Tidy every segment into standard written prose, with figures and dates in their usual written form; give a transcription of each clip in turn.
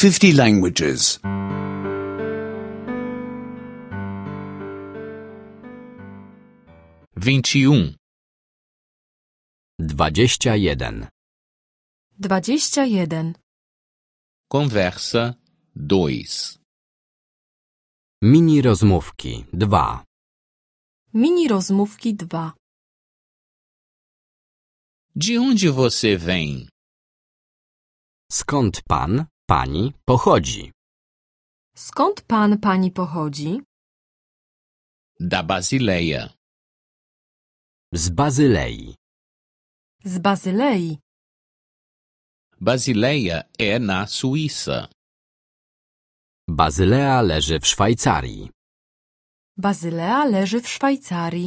50 languages. 21. 21. 21. Conversa 2. Mini rozmówki 2. Mini rozmówki 2. De onde você vem? Skąd pan, pani pochodzi? Skąd pan, pani pochodzi? Da Basileia. Z Bazylei. Z Bazylei. Basileia é na Suíça. Bazylea leży w Szwajcarii. Bazylea leży w Szwajcarii.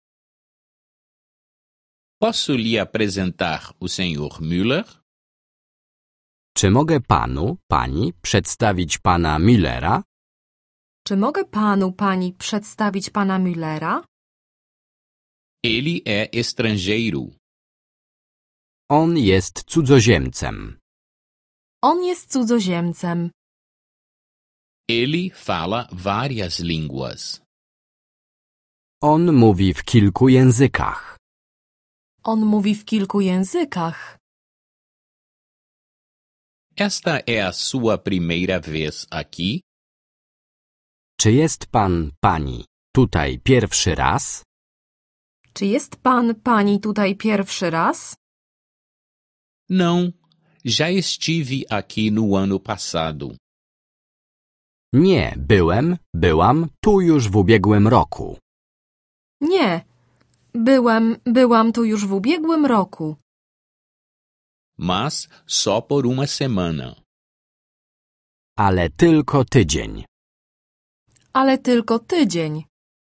Posso lhe apresentar o Sr. Müller? Czy mogę panu, pani przedstawić pana Müllera? Czy mogę panu, pani przedstawić pana Müllera? Ele é estrangeiro. On jest cudzoziemcem. On jest cudzoziemcem. Ele fala várias línguas. On mówi w kilku językach. On mówi w kilku językach. Esta é a sua primeira vez aqui? Czy jest pan, pani tutaj pierwszy raz? Czy jest pan, pani tutaj pierwszy raz? Não, já estive aqui no ano passado. Nie, byłam tu już w ubiegłym roku. Nie. Byłam tu już w ubiegłym roku. Mas só por uma semana. Ale tylko tydzień. Ale tylko tydzień.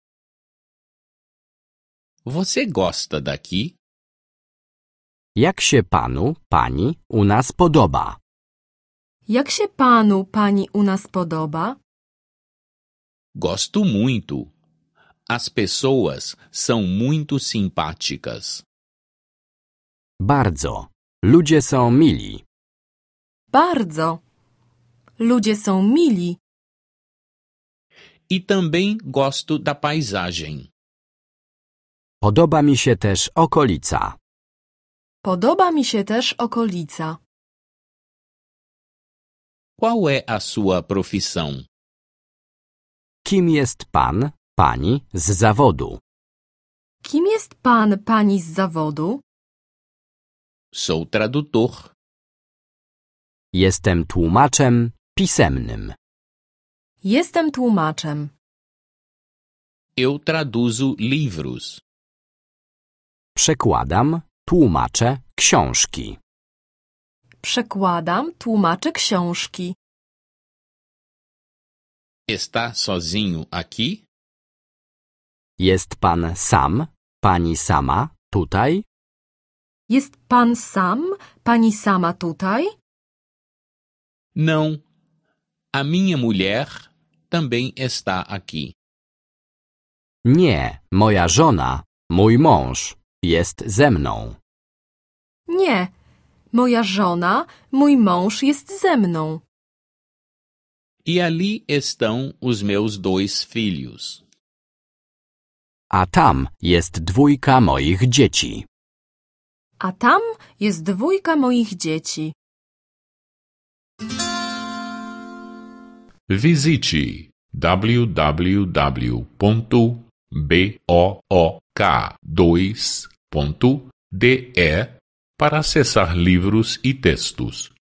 Você gosta daqui? Jak się panu, pani u nas podoba? Jak się panu, pani u nas podoba? Gosto muito. As pessoas são muito simpáticas. Bardzo. Ludzie są mili. Bardzo. Ludzie są mili. E também gosto da paisagem. Podoba mi się też okolica. Podoba mi się też okolica. Qual é a sua profissão? Kim jest pan, pani z zawodu? Kim jest pan, pani z zawodu? Sou tradutor. Jestem tłumaczem pisemnym. Jestem tłumaczem. Eu traduzo livros. Przekładam, tłumaczę książki. Przekładam, tłumaczę książki. Está sozinho aqui? Jest pan sam, pani sama tutaj? Jest pan sam, pani sama tutaj? Não. A minha mulher também está aqui. Nie, moja żona, mój mąż jest ze mną. Nie. Moja żona, mój mąż jest ze mną. E ali estão os meus 2 filhos. A tam jest 2 moich dzieci. A tam jest 2 moich dzieci. Visite www.book2.de para acessar livros e textos.